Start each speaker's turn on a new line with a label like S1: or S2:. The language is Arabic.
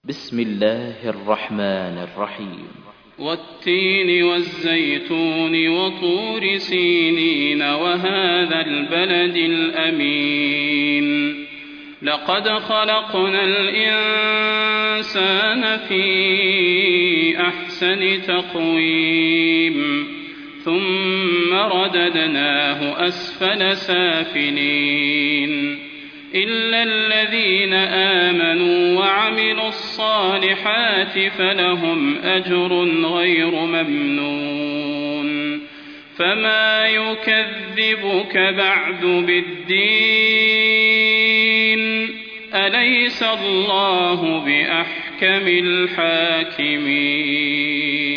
S1: بسم الله الرحمن الرحيم.
S2: والتين والزيتون وطور سينين وهذا البلد الأمين لقد خلقنا الإنسان في أحسن تقويم ثم رددناه أسفل سافلين إلا الذين آمنوا وعملوا الصالحات فلهم أجر غير ممنون فما يكذبك بعد بالدين أليس الله بأحكم الحاكمين.